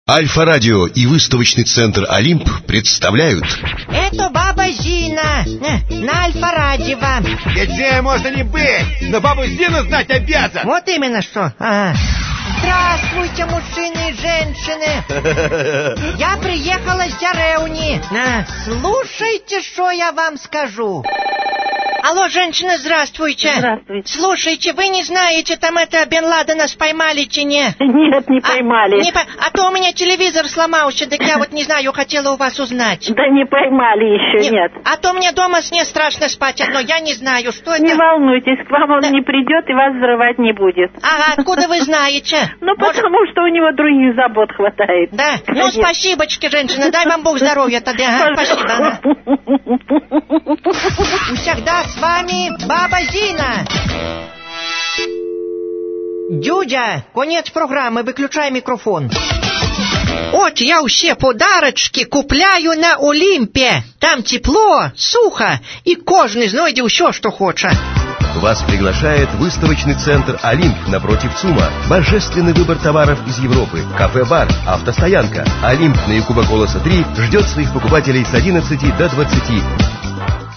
Альфа-радио и выставочный центр «Олимп» представляют. Это баба Зина на Альфа-радио. Где можно не быть, но бабу Зину знать обязан. Вот именно что. Ага. Здравствуйте, мужчины и женщины. Я приехала с деревни. Слушайте, что я вам скажу. Алло, женщина, здравствуйте. Здравствуйте. Слушайте, вы не знаете, там это Бен Ладена споймали, чи не? Нет, не поймали. А то у меня телевизор сломался, так я вот не знаю, хотела у вас узнать. Да не поймали еще, нет. А то мне дома с ней страшно спать одно, я не знаю, что это. Не волнуйтесь, к вам он не придет и вас взрывать не будет. Ага, откуда вы знаете? Ну, потому что у него других забот хватает. Да? Ну, спасибочки, женщина, дай вам Бог здоровья тогда. Ага, спасибо. Всегда с вами баба Зина. Дюдя, конец программы, выключай микрофон. От я все подарочки купляю на Олимпе. Там тепло, сухо, и кожный знойде все, что хочет. Вас приглашает выставочный центр «Олимп» напротив ЦУМа. Божественный выбор товаров из Европы. Кафе-бар, автостоянка. «Олимп» на Якуба Колоса 3 ждет своих покупателей с 11 до 20.